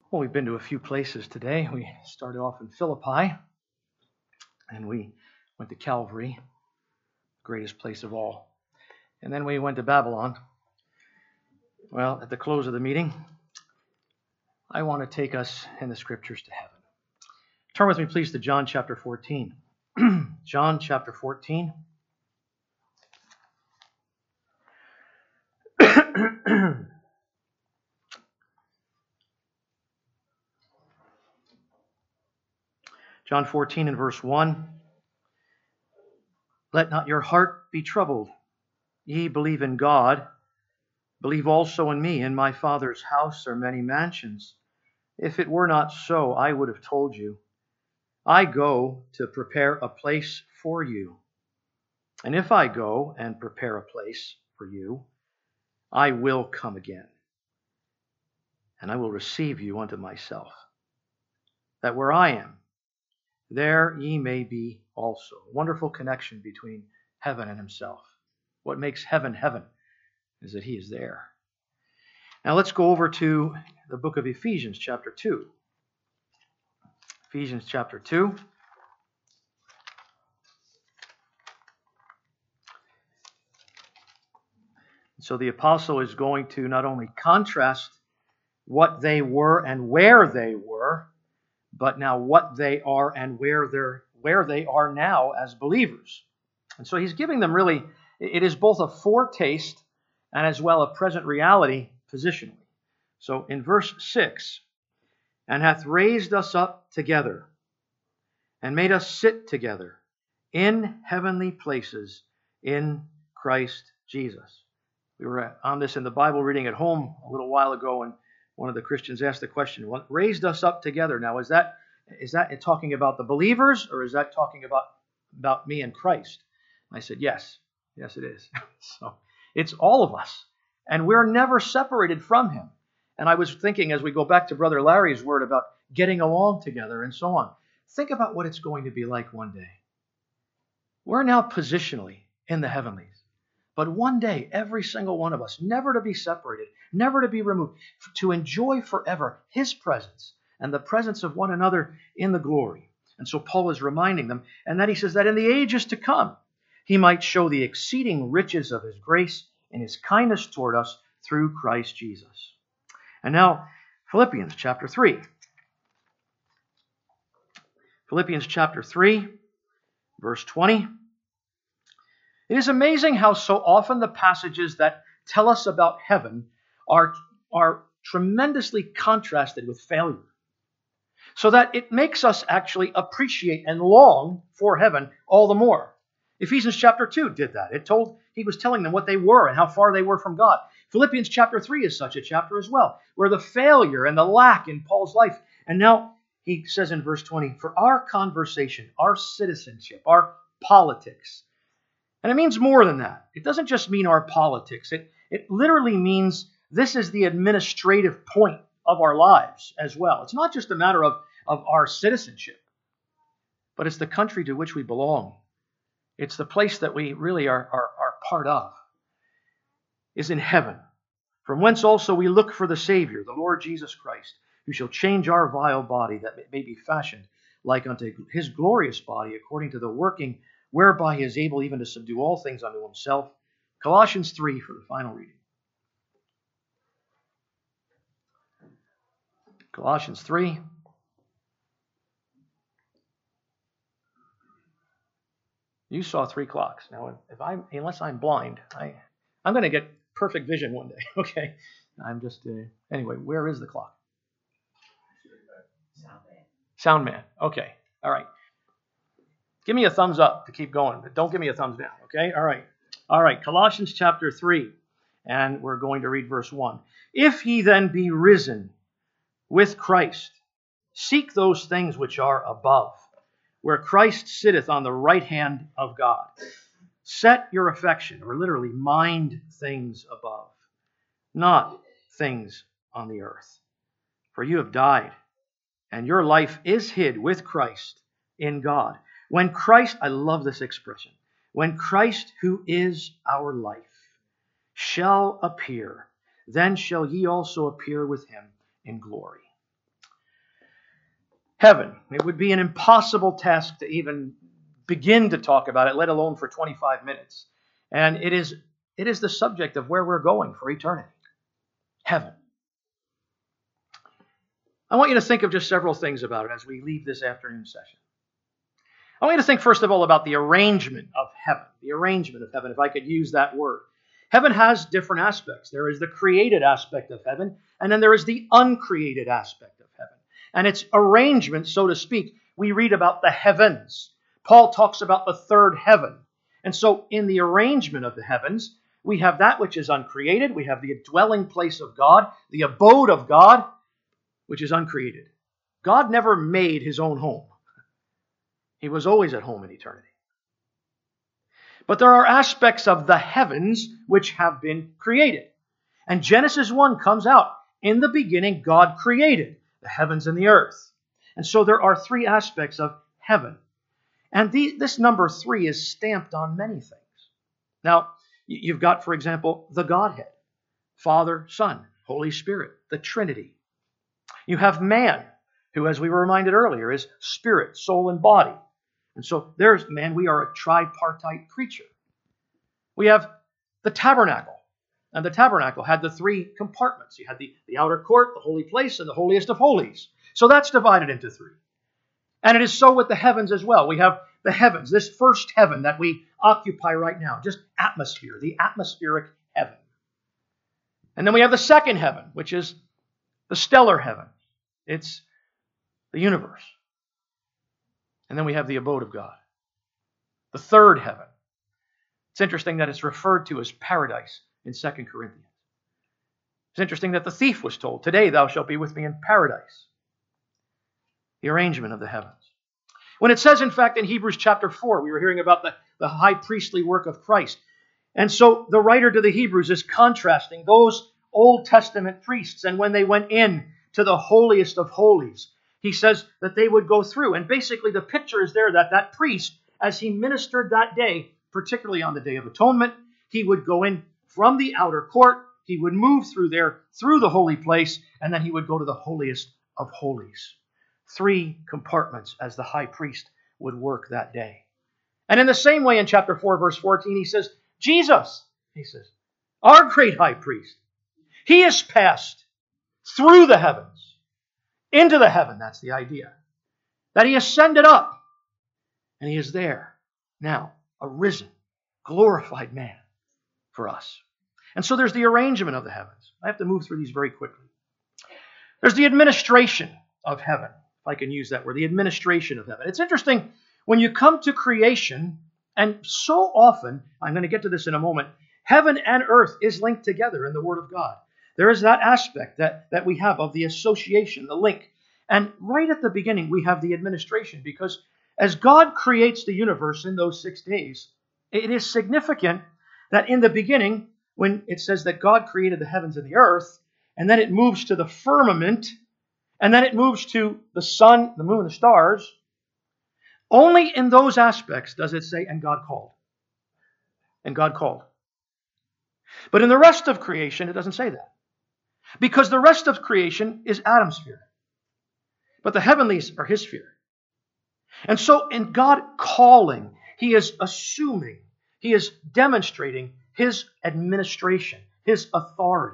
Well, we've been to a few places today. We started off in Philippi, and we went to Calvary, the greatest place of all. And then we went to Babylon. Well, at the close of the meeting, I want to take us in the Scriptures to heaven. Turn with me, please, to John chapter 14. John chapter 14. John 14 and verse 1. Let not your heart be troubled. Ye believe in God, believe also in me. In my Father's house are many mansions. If it were not so, I would have told you. I go to prepare a place for you. And if I go and prepare a place for you, I will come again, and I will receive you unto myself, that where I am, there ye may be also. Wonderful connection between heaven and himself. What makes heaven heaven is that he is there. Now let's go over to the book of Ephesians chapter 2. Ephesians chapter 2. So the apostle is going to not only contrast what they were and where they were, but now what they are and where they are now as believers. And so he's giving them really, it is both a foretaste and as well a present reality positionally. So in verse 6, and hath raised us up together and made us sit together in heavenly places in Christ Jesus. We were on this in the Bible reading at home a little while ago, and one of the Christians asked the question, what raised us up together? Now, is that talking about the believers, or is that talking about me and Christ? And I said, yes. Yes, it is. So it's all of us, and we're never separated from him. And I was thinking, as we go back to Brother Larry's word about getting along together and so on, think about what it's going to be like one day. We're now positionally in the heavenlies. But one day, every single one of us, never to be separated, never to be removed, to enjoy forever his presence and the presence of one another in the glory. And so Paul is reminding them, and that he says that in the ages to come, he might show the exceeding riches of his grace and his kindness toward us through Christ Jesus. And now, Philippians chapter 3. Philippians chapter 3, verse 20. It is amazing how so often the passages that tell us about heaven are tremendously contrasted with failure, so that it makes us actually appreciate and long for heaven all the more. Ephesians chapter 2 did that. He was telling them what they were and how far they were from God. Philippians chapter 3 is such a chapter as well, where the failure and the lack in Paul's life. And now he says in verse 20, for our conversation, our citizenship, our politics. And it means more than that. It doesn't just mean our politics. It literally means this is the administrative point of our lives as well. It's not just a matter of our citizenship, but it's the country to which we belong. It's the place that we really are part of, is in heaven, from whence also we look for the Savior, the Lord Jesus Christ, who shall change our vile body, that it may be fashioned like unto his glorious body, according to the working whereby he is able even to subdue all things unto himself. Colossians 3 for the final reading. Colossians 3. You saw 3 clocks. Now, unless I'm blind, I'm going to get perfect vision one day. Okay, I'm just anyway. Where is the clock? Sound man. Okay, all right. Give me a thumbs up to keep going, but don't give me a thumbs down. Okay, all right. Colossians chapter 3, and we're going to read verse 1. If ye then be risen with Christ, seek those things which are above, where Christ sitteth on the right hand of God. Set your affection, or literally mind things above, not things on the earth. For you have died, and your life is hid with Christ in God. When Christ, I love this expression, when Christ, who is our life, shall appear, then shall ye also appear with him in glory. Heaven. It would be an impossible task to even begin to talk about it, let alone for 25 minutes. And it is the subject of where we're going for eternity. Heaven. I want you to think of just several things about it as we leave this afternoon session. I want you to think first of all about the arrangement of heaven. The arrangement of heaven, if I could use that word. Heaven has different aspects. There is the created aspect of heaven, and then there is the uncreated aspect of heaven. And its arrangement, so to speak, we read about the heavens. Paul talks about the third heaven. And so in the arrangement of the heavens, we have that which is uncreated. We have the dwelling place of God, the abode of God, which is uncreated. God never made his own home. He was always at home in eternity. But there are aspects of the heavens which have been created. And Genesis 1 comes out. In the beginning, God created the heavens and the earth. And so there are three aspects of heaven. And this number 3 is stamped on many things. Now, you've got, for example, the Godhead. Father, Son, Holy Spirit, the Trinity. You have man, who, as we were reminded earlier, is spirit, soul, and body. And so there's man, we are a tripartite creature. We have the tabernacle. And the tabernacle had the 3 compartments. You had the outer court, the holy place, and the holiest of holies. So that's divided into 3. And it is so with the heavens as well. We have the heavens, this first heaven that we occupy right now, just atmosphere, the atmospheric heaven. And then we have the second heaven, which is the stellar heaven. It's the universe. And then we have the abode of God, the third heaven. It's interesting that it's referred to as paradise in 2 Corinthians. It's interesting that the thief was told, "Today thou shalt be with me in paradise." The arrangement of the heavens. When it says, in fact, in Hebrews chapter 4, we were hearing about the high priestly work of Christ. And so the writer to the Hebrews is contrasting those Old Testament priests, and when they went in to the holiest of holies, he says that they would go through. And basically the picture is there that priest, as he ministered that day, particularly on the Day of Atonement, he would go in from the outer court, he would move through there, through the holy place, and then he would go to the holiest of holies. 3 compartments as the high priest would work that day. And in the same way in chapter 4, verse 14, he says, Jesus, he says, our great high priest, he is passed through the heavens, into the heaven, that's the idea, that he ascended up, and he is there now, a risen, glorified man for us. And so there's the arrangement of the heavens. I have to move through these very quickly. There's the administration of heaven, if I can use that word, the administration of heaven. It's interesting when you come to creation, and so often, I'm going to get to this in a moment, heaven and earth is linked together in the Word of God. There is that aspect that we have of the association, the link. And right at the beginning, we have the administration, because as God creates the universe in those 6 days, it is significant that in the beginning, when it says that God created the heavens and the earth, and then it moves to the firmament, and then it moves to the sun, the moon, the stars, only in those aspects does it say, and God called. And God called. But in the rest of creation, it doesn't say that. Because the rest of creation is Adam's sphere. But the heavenlies are his sphere. And so in God calling, he is assuming, he is demonstrating his administration, his authority.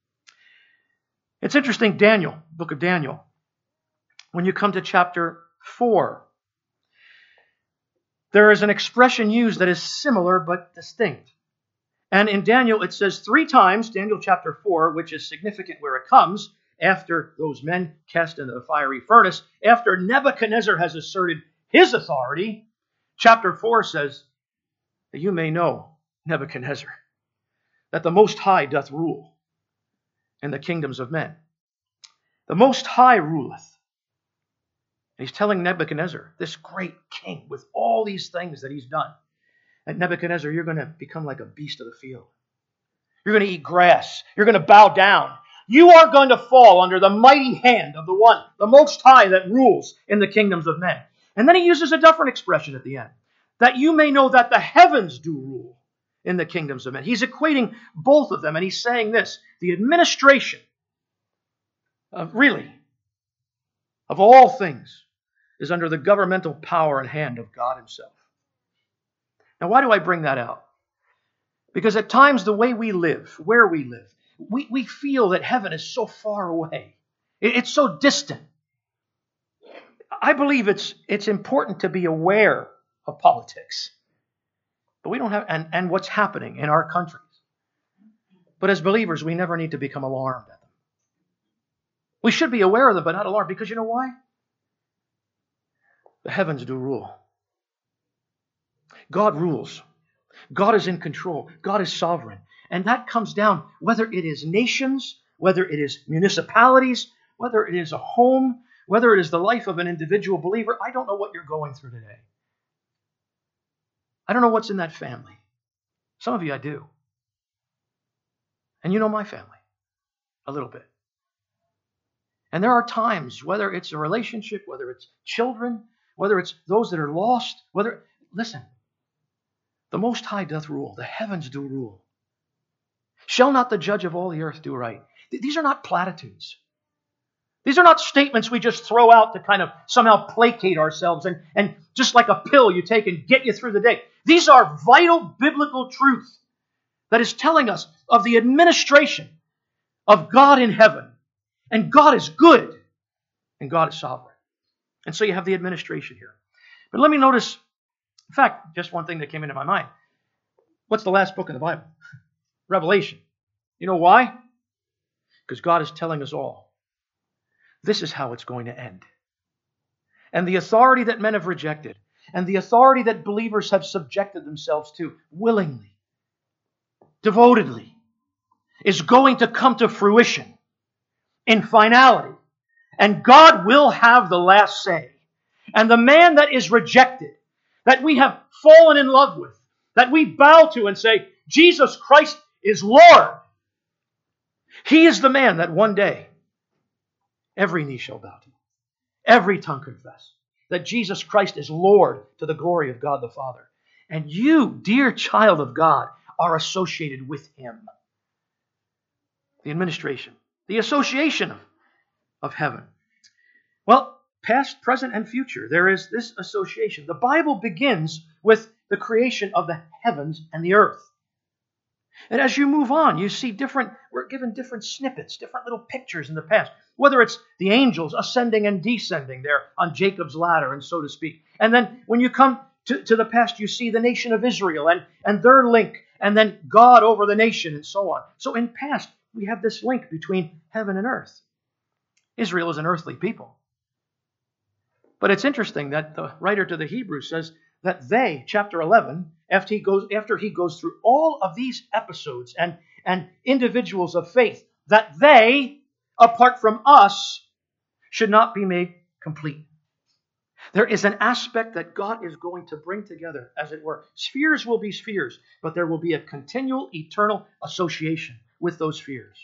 It's interesting, Daniel, book of Daniel, when you come to chapter 4, there is an expression used that is similar but distinct. And in Daniel, it says 3 times, Daniel chapter 4, which is significant where it comes, after those men cast into the fiery furnace, after Nebuchadnezzar has asserted his authority, chapter 4 says, that you may know, Nebuchadnezzar, that the Most High doth rule in the kingdoms of men. The Most High ruleth. And he's telling Nebuchadnezzar, this great king, with all these things that he's done, that Nebuchadnezzar, you're going to become like a beast of the field. You're going to eat grass. You're going to bow down. You are going to fall under the mighty hand of the one, the Most High that rules in the kingdoms of men. And then he uses a different expression at the end, that you may know that the heavens do rule in the kingdoms of men. He's equating both of them, and he's saying this, the administration of all things is under the governmental power and hand of God himself. Now, why do I bring that out? Because at times the way we live, where we live, we feel that heaven is so far away. It's so distant. I believe it's important to be aware of politics. But we don't have, and what's happening in our countries. But as believers, we never need to become alarmed at them. We should be aware of them, but not alarmed, because you know why? The heavens do rule. God rules. God is in control. God is sovereign. And that comes down, whether it is nations, whether it is municipalities, whether it is a home, whether it is the life of an individual believer. I don't know what you're going through today. I don't know what's in that family. Some of you I do. And you know my family a little bit. And there are times, whether it's a relationship, whether it's children, whether it's those that are lost, listen, the Most High doth rule. The heavens do rule. Shall not the judge of all the earth do right? These are not platitudes. These are not statements we just throw out to kind of somehow placate ourselves and just like a pill you take and get you through the day. These are vital biblical truth that is telling us of the administration of God in heaven. And God is good. And God is sovereign. And so you have the administration here. But let me notice, in fact, just one thing that came into my mind. What's the last book in the Bible? Revelation. You know why? Because God is telling us all. This is how it's going to end. And the authority that men have rejected, and the authority that believers have subjected themselves to willingly, devotedly, is going to come to fruition in finality. And God will have the last say. And the man that is rejected, that we have fallen in love with, that we bow to and say, Jesus Christ is Lord. He is the man that one day every knee shall bow to, every tongue confess that Jesus Christ is Lord to the glory of God the Father. And you, dear child of God, are associated with Him. The administration, the association of heaven. Well, past, present, and future, there is this association. The Bible begins with the creation of the heavens and the earth. And as you move on, you see we're given different snippets, different little pictures in the past. Whether it's the angels ascending and descending there on Jacob's ladder, and so to speak. And then when you come to the past, you see the nation of Israel and their link, and then God over the nation, and so on. So in past, we have this link between heaven and earth. Israel is an earthly people. But it's interesting that the writer to the Hebrews says that they, chapter 11, after he goes through all of these episodes and individuals of faith, that they, apart from us, should not be made complete. There is an aspect that God is going to bring together, as it were. Spheres will be spheres, but there will be a continual, eternal association with those spheres.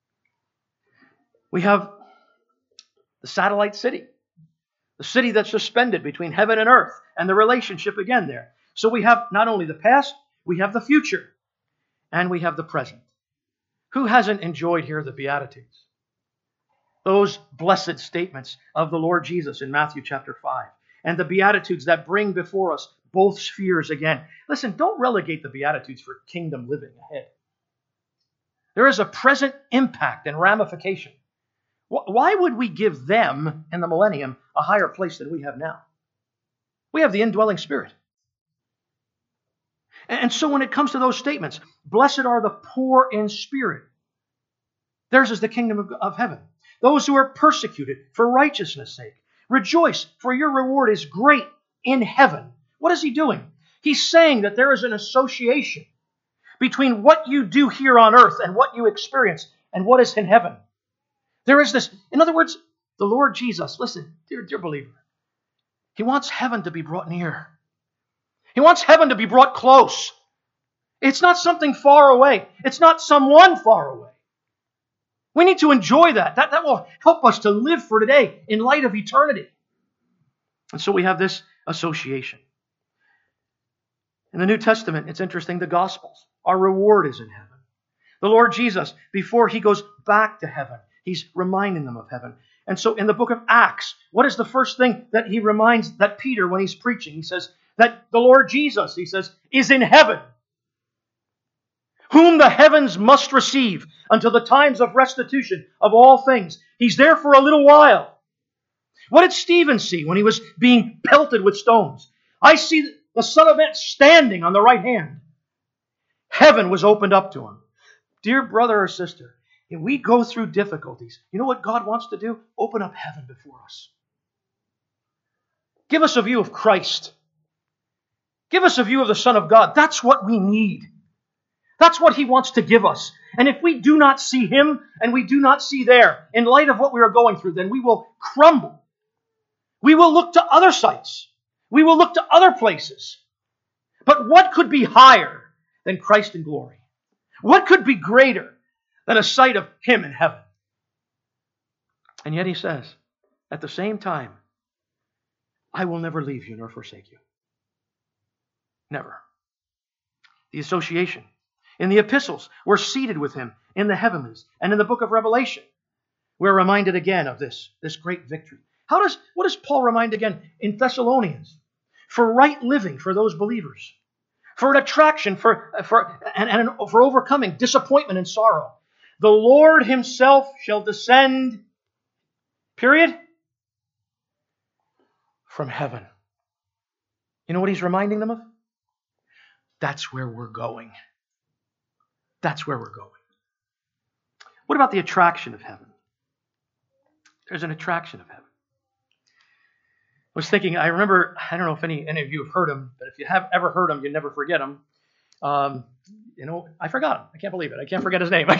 We have the satellite city. The city that's suspended between heaven and earth, and the relationship again there. So we have not only the past, we have the future, and we have the present. Who hasn't enjoyed here the Beatitudes? Those blessed statements of the Lord Jesus in Matthew chapter 5, and the Beatitudes that bring before us both spheres again. Listen, don't relegate the Beatitudes for kingdom living ahead. There is a present impact and ramification. Why would we give them in the millennium a higher place than we have now? We have the indwelling Spirit. And so when it comes to those statements, blessed are the poor in spirit. Theirs is the kingdom of heaven. Those who are persecuted for righteousness' sake. Rejoice, for your reward is great in heaven. What is he doing? He's saying that there is an association between what you do here on earth and what you experience and what is in heaven. There is this, in other words, the Lord Jesus, listen, dear believer, He wants heaven to be brought near. He wants heaven to be brought close. It's not something far away. It's not someone far away. We need to enjoy that. That will help us to live for today in light of eternity. And so we have this association. In the New Testament, it's interesting, the Gospels, our reward is in heaven. The Lord Jesus, before He goes back to heaven, He's reminding them of heaven. And so in the book of Acts, what is the first thing that he reminds that Peter when he's preaching? He says that the Lord Jesus, he says, is in heaven, whom the heavens must receive until the times of restitution of all things. He's there for a little while. What did Stephen see when he was being pelted with stones? I see the Son of Man standing on the right hand. Heaven was opened up to him. Dear brother or sister, if we go through difficulties, you know what God wants to do? Open up heaven before us. Give us a view of Christ. Give us a view of the Son of God. That's what we need. That's what He wants to give us. And if we do not see Him and we do not see there, in light of what we are going through, then we will crumble. We will look to other sites. We will look to other places. But what could be higher than Christ in glory? What could be greater than a sight of Him in heaven? And yet He says, at the same time, I will never leave you nor forsake you. Never. The association. In the epistles, we're seated with Him in the heavenlies. And in the book of Revelation, we're reminded again of this great victory. What does Paul remind again in Thessalonians? For right living for those believers. For an attraction, for overcoming disappointment and sorrow. The Lord Himself shall descend, period, from heaven. You know what He's reminding them of? That's where we're going. That's where we're going. What about the attraction of heaven? There's an attraction of heaven. I was thinking, I remember, I don't know if any of you have heard him, but if you have ever heard him, you never forget him. I forgot him. I can't believe it. I can't forget his name.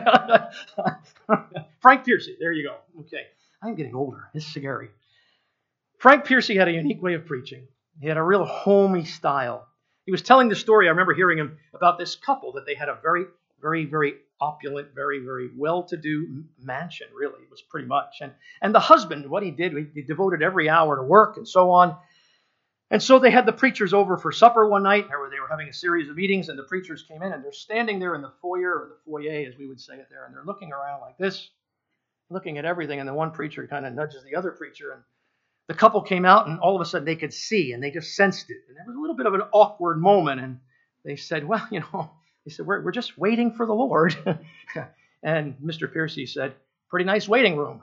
Frank Piercy. There you go. Okay. I'm getting older. It's scary. Frank Piercy had a unique way of preaching. He had a real homey style. He was telling the story. I remember hearing him about this couple that they had a very, very, very opulent, very, very well-to-do mansion, really. It was pretty much. And the husband, what he did, he devoted every hour to work and so on. And so they had the preachers over for supper one night, where they were having a series of meetings, and the preachers came in, and they're standing there in the foyer, or the foyer, as we would say it there, and they're looking around like this, looking at everything, and the one preacher kind of nudges the other preacher, and the couple came out, and all of a sudden they could see, and they just sensed it. And there was a little bit of an awkward moment, and they said, well, they said, we're just waiting for the Lord. And Mr. Piercy said, pretty nice waiting room.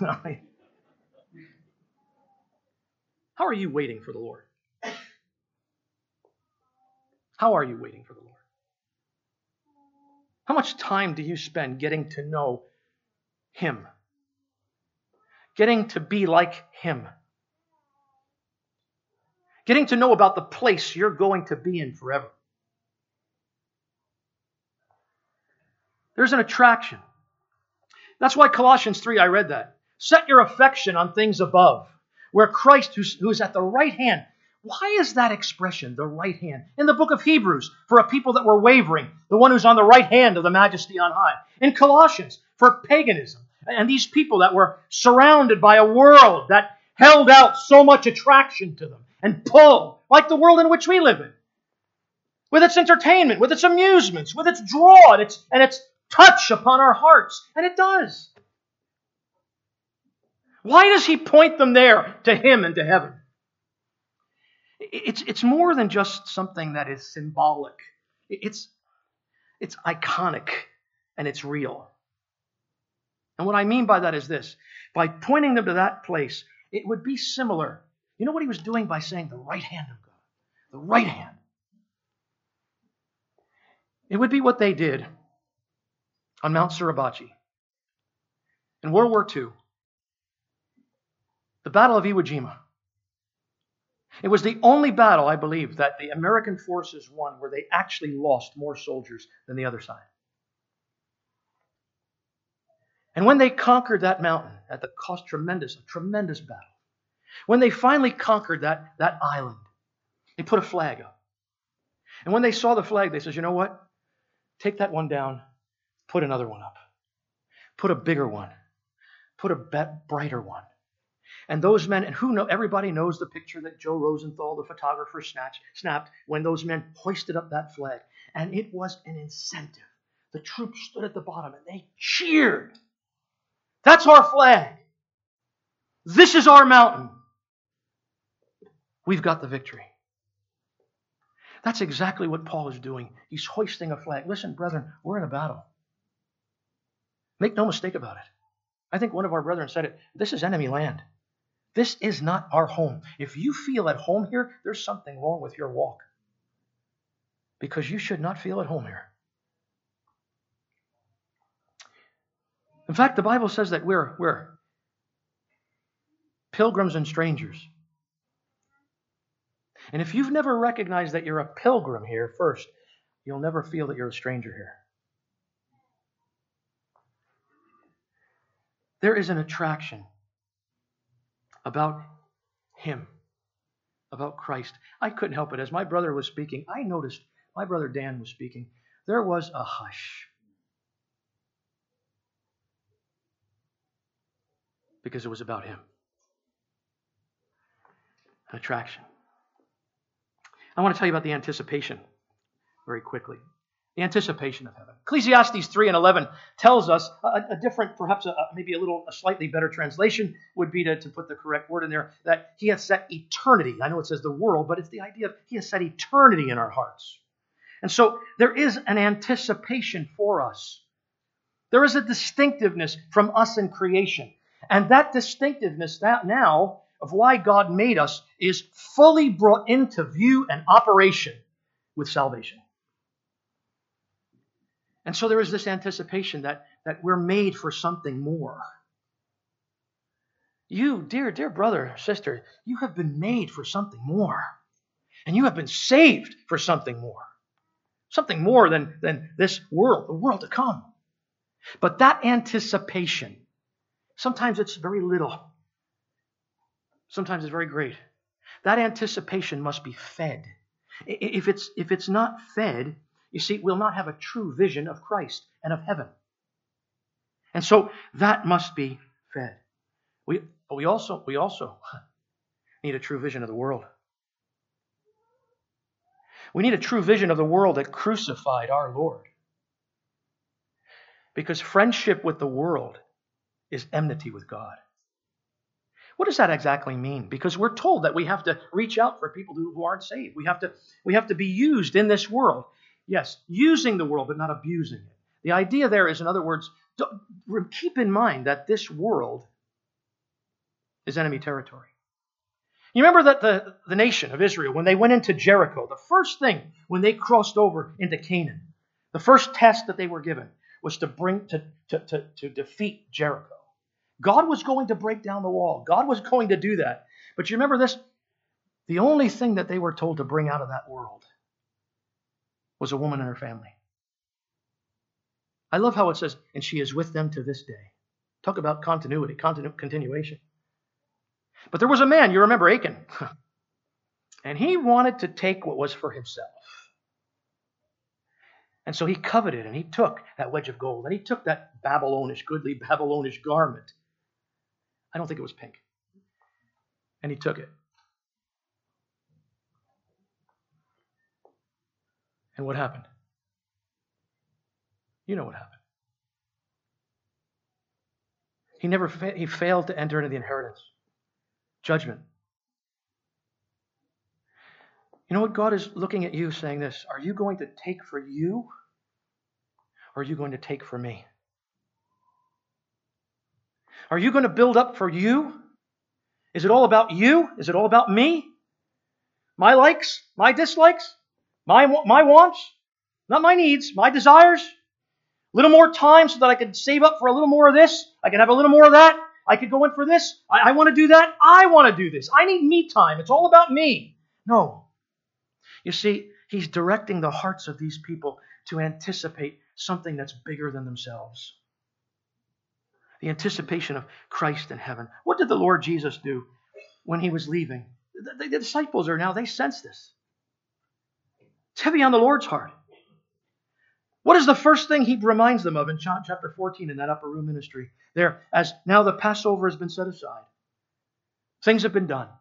How are you waiting for the Lord? How are you waiting for the Lord? How much time do you spend getting to know Him? Getting to be like Him? Getting to know about the place you're going to be in forever? There's an attraction. That's why Colossians 3, I read that. Set your affection on things above, where Christ, who is at the right hand. Why is that expression, the right hand? In the book of Hebrews, for a people that were wavering, the one who's on the right hand of the Majesty on high. In Colossians, for paganism, and these people that were surrounded by a world that held out so much attraction to them and pull, like the world in which we live in, with its entertainment, with its amusements, with its draw and its touch upon our hearts. And it does. Why does He point them there to Him and to heaven? It's more than just something that is symbolic. It's iconic and it's real. And what I mean by that is this. By pointing them to that place, it would be similar. You know what He was doing by saying the right hand of God? The right hand. It would be what they did on Mount Suribachi in World War II. The Battle of Iwo Jima. It was the only battle, I believe, that the American forces won where they actually lost more soldiers than the other side. And when they conquered that mountain, at the cost a tremendous battle, when they finally conquered that island, they put a flag up. And when they saw the flag, they said, you know what? Take that one down, put another one up. Put a bigger one. Put a brighter one. And those men, and everybody knows the picture that Joe Rosenthal, the photographer, snapped when those men hoisted up that flag. And it was an incentive. The troops stood at the bottom and they cheered. That's our flag. This is our mountain. We've got the victory. That's exactly what Paul is doing. He's hoisting a flag. Listen, brethren, we're in a battle. Make no mistake about it. I think one of our brethren said it. This is enemy land. This is not our home. If you feel at home here, there's something wrong with your walk. Because you should not feel at home here. In fact, the Bible says that we're pilgrims and strangers. And if you've never recognized that you're a pilgrim here first, you'll never feel that you're a stranger here. There is an attraction about Him, about Christ. I couldn't help it. As my brother was speaking, I noticed, my brother Dan was speaking, there was a hush. Because it was about Him. An attraction. I want to tell you about the anticipation very quickly. The anticipation of heaven. Ecclesiastes 3:11 tells us a different, perhaps maybe a slightly better translation would be to put the correct word in there, that He has set eternity. I know it says the world, but it's the idea of He has set eternity in our hearts. And so there is an anticipation for us. There is a distinctiveness from us in creation. And that distinctiveness now of why God made us is fully brought into view and operation with salvation. And so there is this anticipation that we're made for something more. You, dear brother, sister, you have been made for something more. And you have been saved for something more. Something more than this world, the world to come. But that anticipation, sometimes it's very little. Sometimes it's very great. That anticipation must be fed. If it's not fed, you see, we'll not have a true vision of Christ and of heaven. And so that must be fed. We also need a true vision of the world. We need a true vision of the world that crucified our Lord. Because friendship with the world is enmity with God. What does that exactly mean? Because we're told that we have to reach out for people who aren't saved. We have to be used in this world. Yes, using the world, but not abusing it. The idea there is, in other words, keep in mind that this world is enemy territory. You remember that the nation of Israel, when they went into Jericho, the first thing when they crossed over into Canaan, the first test that they were given was to defeat Jericho. God was going to break down the wall. God was going to do that. But you remember this? The only thing that they were told to bring out of that world was a woman and her family. I love how it says, and she is with them to this day. Talk about continuity, continuation. But there was a man, you remember Achan, and he wanted to take what was for himself. And so he coveted, and he took that wedge of gold, and he took that goodly Babylonish garment. I don't think it was pink. And he took it. And what happened? You know what happened. He failed to enter into the inheritance. Judgment. You know what? God is looking at you saying this. Are you going to take for you? Or are you going to take for me? Are you going to build up for you? Is it all about you? Is it all about me? My likes? My dislikes? My wants? Not my needs, my desires? A little more time so that I could save up for a little more of this. I could have a little more of that. I could go in for this. I want to do that. I want to do this. I need me time. It's all about me. No. You see, He's directing the hearts of these people to anticipate something that's bigger than themselves. The anticipation of Christ in heaven. What did the Lord Jesus do when He was leaving? The disciples they sense this. It's heavy on the Lord's heart. What is the first thing He reminds them of in John chapter 14 in that upper room ministry? There, as now the Passover has been set aside. Things have been done.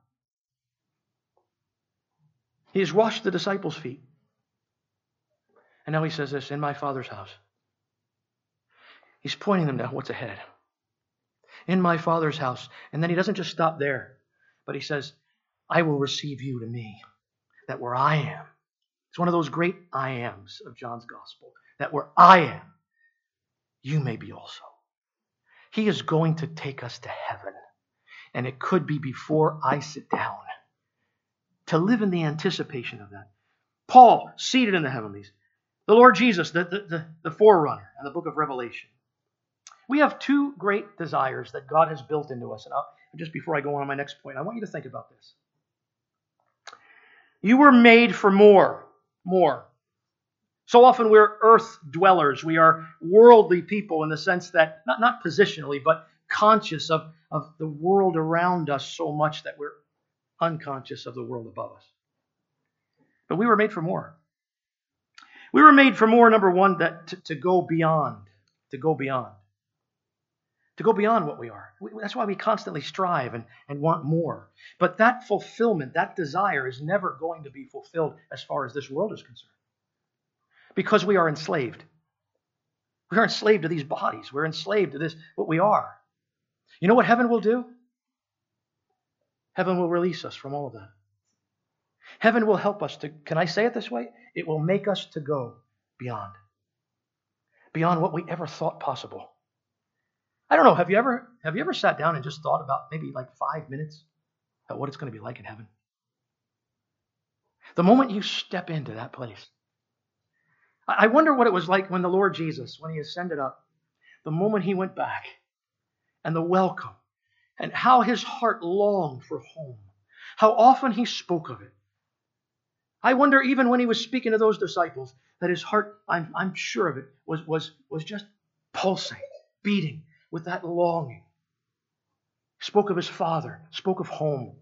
He has washed the disciples' feet. And now He says this, in my Father's house. He's pointing them to what's ahead. in my Father's house. And then he doesn't just stop there, but he says, I will receive you to me, that where I am. It's one of those great I ams of John's gospel, that where I am, you may be also. He is going to take us to heaven. And it could be before I sit down, to live in the anticipation of that. Paul, seated in the heavenlies. The Lord Jesus, the forerunner in the book of Revelation. We have two great desires that God has built into us. And just before I go on to my next point, I want you to think about this. You were made for more. More. So often we're earth dwellers. We are worldly people in the sense that, not positionally, but conscious of the world around us so much that we're unconscious of the world above us. But we were made for more. We were made for more, number one, to go beyond. To go beyond. To go beyond what we are. That's why we constantly strive and want more. But that fulfillment, that desire is never going to be fulfilled as far as this world is concerned. Because we are enslaved. We are enslaved to these bodies. We're enslaved to this, what we are. You know what heaven will do? Heaven will release us from all of that. Heaven will help us to, can I say it this way? It will make us to go beyond. Beyond what we ever thought possible. I don't know, have you ever sat down and just thought about maybe like 5 minutes about what it's going to be like in heaven? The moment you step into that place. I wonder what it was like when the Lord Jesus, when he ascended up, the moment he went back, and the welcome, and how his heart longed for home, how often he spoke of it. I wonder even when he was speaking to those disciples, that his heart, I'm sure of it, was just pulsing, beating with that longing. Spoke of his Father, spoke of home.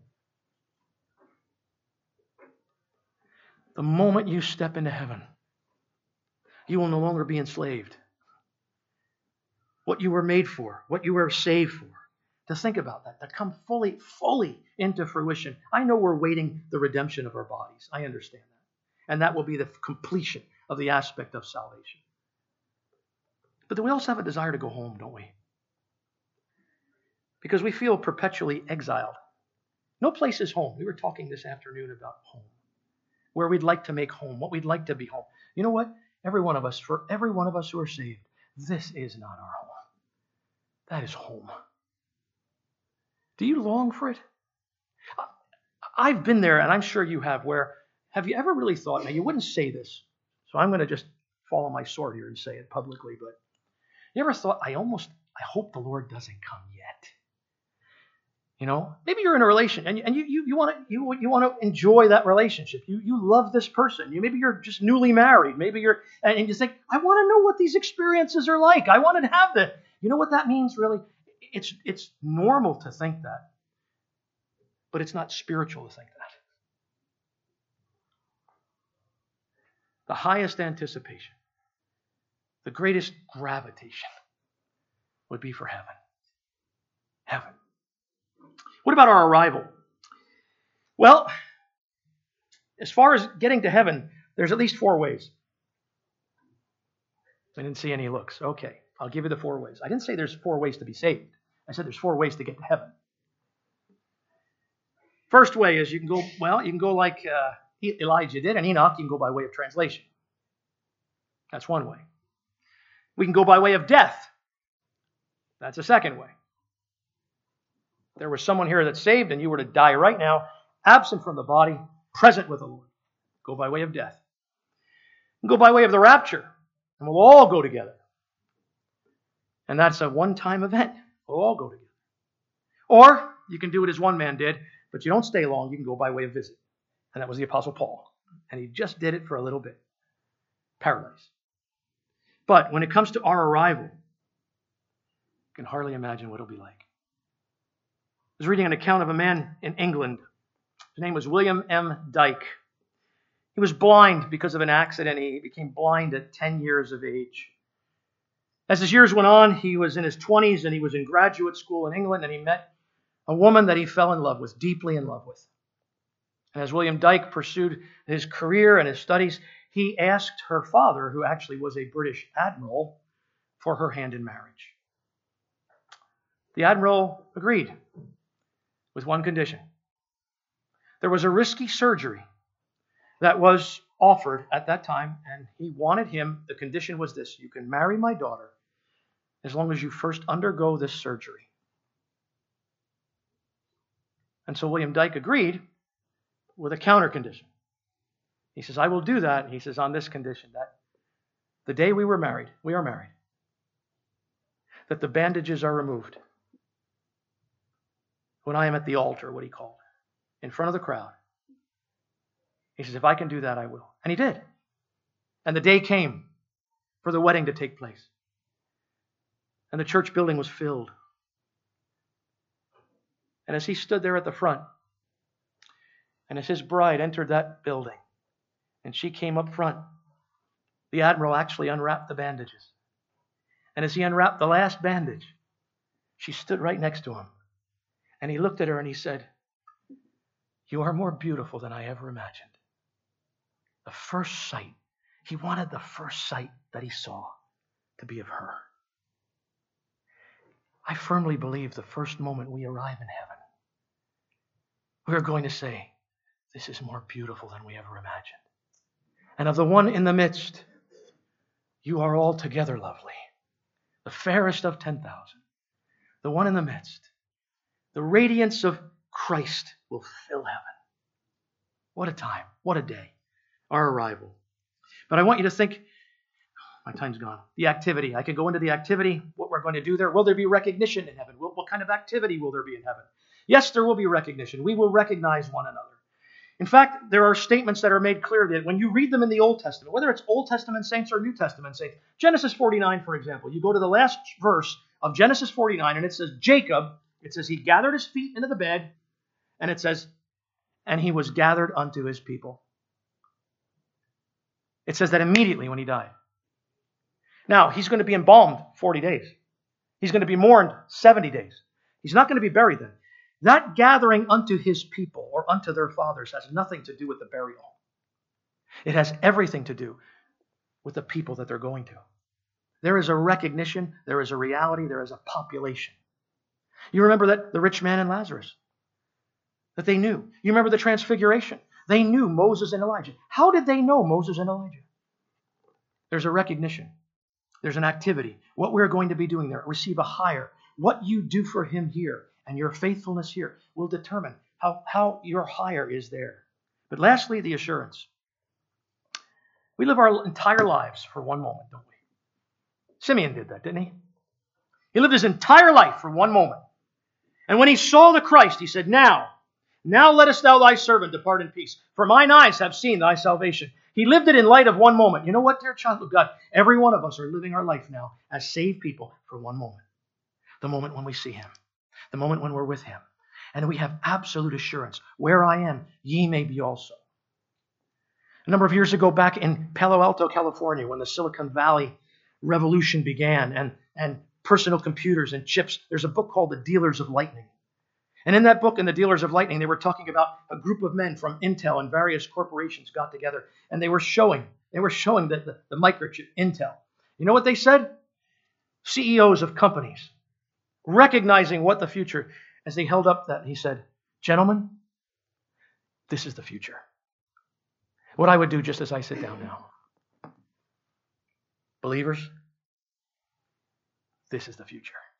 The moment you step into heaven, you will no longer be enslaved. What you were made for, what you were saved for. To think about that, to come fully into fruition. I know we're waiting the redemption of our bodies. I understand that. And that will be the completion of the aspect of salvation. But then we also have a desire to go home, don't we? Because we feel perpetually exiled. No place is home. We were talking this afternoon about home. Where we'd like to make home, what we'd like to be home. You know what? For every one of us who are saved, this is not our home. That is home. Do you long for it? I've been there, and I'm sure you have, where, have you ever really thought, now you wouldn't say this, so I'm going to just fall on my sword here and say it publicly, but you ever thought, I hope the Lord doesn't come yet? You know, maybe you're in a relation and you want to enjoy that relationship. You love this person. Maybe you're just newly married. Maybe and you think, I want to know what these experiences are like. I want to have that. You know what that means, really? It's normal to think that, but it's not spiritual to think that. The highest anticipation, the greatest gravitation would be for heaven. Heaven. What about our arrival? Well, as far as getting to heaven, there's at least 4 ways. I didn't see any looks. Okay, I'll give you the 4 ways. I didn't say there's 4 ways to be saved. I said there's 4 ways to get to heaven. First way is you can go like Elijah did, and Enoch, you can go by way of translation. That's one way. We can go by way of death. That's a second way. If there was someone here that's saved and you were to die right now, absent from the body, present with the Lord, go by way of death. You can go by way of the rapture, and we'll all go together. And that's a one-time event. We'll all go together. Or you can do it as one man did, but you don't stay long. You can go by way of visit. And that was the Apostle Paul. And he just did it for a little bit. Paradise. But when it comes to our arrival, you can hardly imagine what it'll be like. I was reading an account of a man in England. His name was William M. Dyke. He was blind because of an accident. He became blind at 10 years of age. As his years went on, he was in his 20s and he was in graduate school in England, and he met a woman that he fell in love with, deeply in love with. And as William Dyke pursued his career and his studies, he asked her father, who actually was a British admiral, for her hand in marriage. The admiral agreed with one condition. There was a risky surgery that was offered at that time, and he wanted him, the condition was this: you can marry my daughter as long as you first undergo this surgery. And so William Dyke agreed with a counter condition. He says, I will do that. He says, on this condition, that the day we are married, that the bandages are removed when I am at the altar, what he called, in front of the crowd. He says, if I can do that, I will. And he did. And the day came for the wedding to take place. And the church building was filled. And as he stood there at the front, and as his bride entered that building, and she came up front, the admiral actually unwrapped the bandages. And as he unwrapped the last bandage, she stood right next to him. And he looked at her and he said, you are more beautiful than I ever imagined. The first sight, he wanted the first sight that he saw to be of her. I firmly believe the first moment we arrive in heaven, we are going to say, this is more beautiful than we ever imagined. And of the one in the midst, you are altogether lovely, the fairest of 10,000. The one in the midst, the radiance of Christ will fill heaven. What a time, what a day, our arrival. But I want you to think, my time's gone, the activity. I could go into the activity, what we're going to do there. Will there be recognition in heaven? What kind of activity will there be in heaven? Yes, there will be recognition. We will recognize one another. In fact, there are statements that are made clear that when you read them in the Old Testament, whether it's Old Testament saints or New Testament saints, Genesis 49, for example, you go to the last verse of Genesis 49, and it says, Jacob, it says he gathered his feet into the bed, and it says, and he was gathered unto his people. It says that immediately when he died. Now, he's going to be embalmed 40 days. He's going to be mourned 70 days. He's not going to be buried then. That gathering unto his people or unto their fathers has nothing to do with the burial. It has everything to do with the people that they're going to. There is a recognition, there is a reality, there is a population. You remember that the rich man and Lazarus, that they knew. You remember the transfiguration. They knew Moses and Elijah. How did they know Moses and Elijah? There's a recognition. There's an activity. What we're going to be doing there. Receive a hire. What you do for him here and your faithfulness here will determine how your hire is there. But lastly, the assurance. We live our entire lives for one moment, don't we? Simeon did that, didn't he? He lived his entire life for one moment. And when he saw the Christ, he said, Now lettest thou thy servant depart in peace, for mine eyes have seen thy salvation. He lived it in light of one moment. You know what, dear child of God? Every one of us are living our life now as saved people for one moment. The moment when we see him. The moment when we're with him. And we have absolute assurance. Where I am, ye may be also. A number of years ago back in Palo Alto, California, when the Silicon Valley revolution began and personal computers and chips, there's a book called The Dealers of Lightning. And in that book, in The Dealers of Lightning, they were talking about a group of men from Intel and various corporations got together, and they were showing the microchip, Intel. You know what they said? CEOs of companies, recognizing what the future, as they held up that, he said, gentlemen, this is the future. What I would do just as I sit down now. Believers, this is the future.